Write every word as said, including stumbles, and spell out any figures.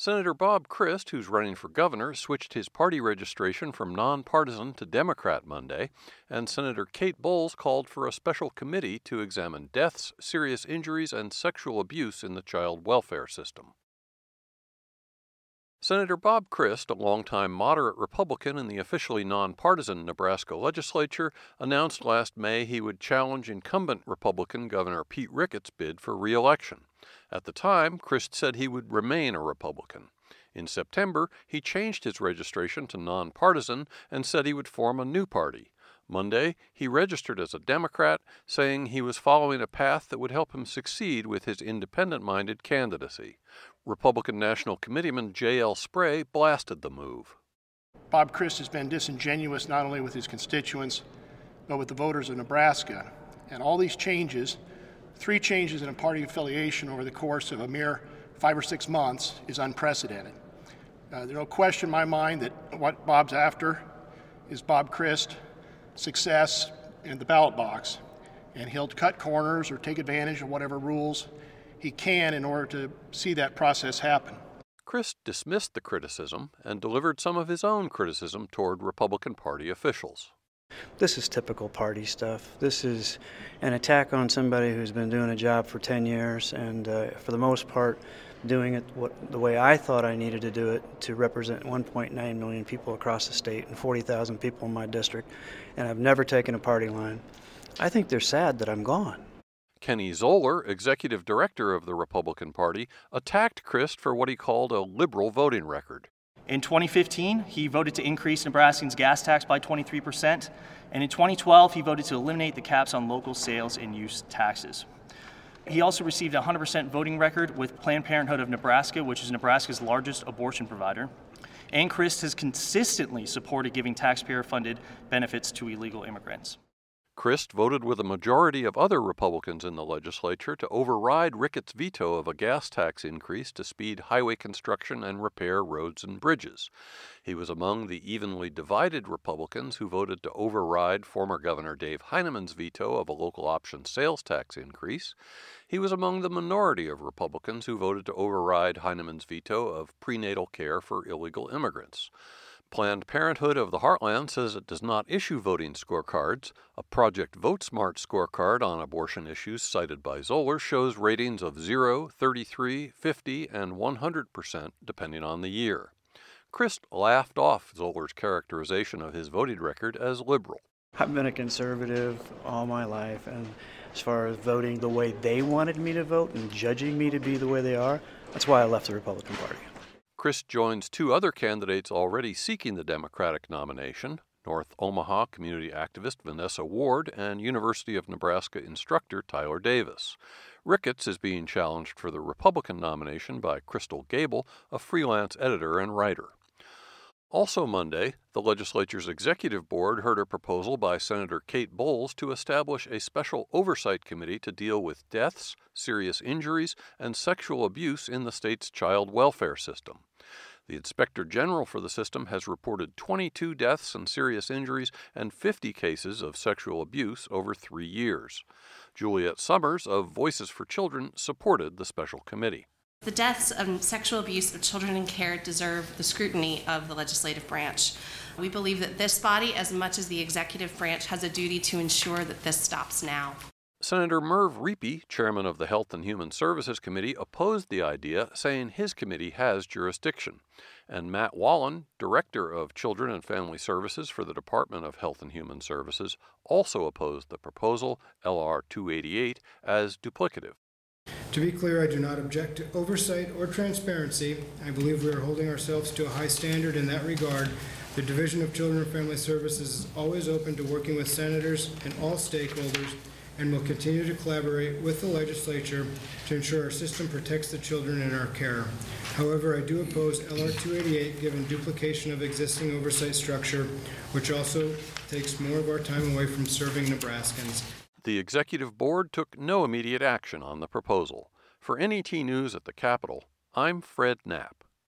Senator Bob Christ, who's running for governor, switched his party registration from nonpartisan to Democrat Monday, and Senator Kate Bowles called for a special committee to examine deaths, serious injuries, and sexual abuse in the child welfare system. Senator Bob Christ, a longtime moderate Republican in the officially nonpartisan Nebraska legislature, announced last May he would challenge incumbent Republican Governor Pete Ricketts' bid for re-election. At the time, Christ said he would remain a Republican. In September, he changed his registration to nonpartisan and said he would form a new party. Monday, he registered as a Democrat, saying he was following a path that would help him succeed with his independent-minded candidacy. Republican National Committeeman J L Spray blasted the move. Bob Christ has been disingenuous not only with his constituents, but with the voters of Nebraska. And all these changes, three changes in a party affiliation over the course of a mere five or six months, is unprecedented. Uh, there's no question in my mind that what Bob's after is Bob Christ success in the ballot box, and he'll cut corners or take advantage of whatever rules he can in order to see that process happen. Christ dismissed the criticism and delivered some of his own criticism toward Republican Party officials. This is typical party stuff. This is an attack on somebody who's been doing a job for ten years and uh, for the most part doing it what, the way I thought I needed to do it to represent one point nine million people across the state and forty thousand people in my district, and I've never taken a party line. I think they're sad that I'm gone. Kenny Zoller, executive director of the Republican Party, attacked Christ for what he called a liberal voting record. In twenty fifteen, he voted to increase Nebraskans' gas tax by twenty-three percent, and in twenty twelve, he voted to eliminate the caps on local sales and use taxes. He also received a one hundred percent voting record with Planned Parenthood of Nebraska, which is Nebraska's largest abortion provider. And Christ has consistently supported giving taxpayer-funded benefits to illegal immigrants. Christ voted with a majority of other Republicans in the legislature to override Ricketts' veto of a gas tax increase to speed highway construction and repair roads and bridges. He was among the evenly divided Republicans who voted to override former Governor Dave Heinemann's veto of a local option sales tax increase. He was among the minority of Republicans who voted to override Heinemann's veto of prenatal care for illegal immigrants. Planned Parenthood of the Heartland says it does not issue voting scorecards. A Project VoteSmart scorecard on abortion issues cited by Zoller shows ratings of zero, thirty-three, fifty, and one hundred percent depending on the year. Christ laughed off Zoller's characterization of his voting record as liberal. I've been a conservative all my life, and as far as voting the way they wanted me to vote and judging me to be the way they are, that's why I left the Republican Party. Christ joins two other candidates already seeking the Democratic nomination, North Omaha community activist Vanessa Ward and University of Nebraska instructor Tyler Davis. Ricketts is being challenged for the Republican nomination by Crystal Gable, a freelance editor and writer. Also Monday, the legislature's executive board heard a proposal by Senator Kate Bowles to establish a special oversight committee to deal with deaths, serious injuries, and sexual abuse in the state's child welfare system. The Inspector General for the system has reported twenty-two deaths and serious injuries and fifty cases of sexual abuse over three years. Juliet Summers of Voices for Children supported the special committee. The deaths of sexual abuse of children in care deserve the scrutiny of the legislative branch. We believe that this body, as much as the executive branch, has a duty to ensure that this stops now. Senator Merv Riepe, chairman of the Health and Human Services Committee, opposed the idea, saying his committee has jurisdiction. And Matt Wallen, director of Children and Family Services for the Department of Health and Human Services, also opposed the proposal, L R two eighty-eight, as duplicative. To be clear, I do not object to oversight or transparency. I believe we are holding ourselves to a high standard in that regard. The Division of Children and Family Services is always open to working with senators and all stakeholders, and will continue to collaborate with the legislature to ensure our system protects the children in our care. However, I do oppose L R two eighty-eight given duplication of existing oversight structure, which also takes more of our time away from serving Nebraskans. The executive board took no immediate action on the proposal. For N E T News at the Capitol, I'm Fred Knapp.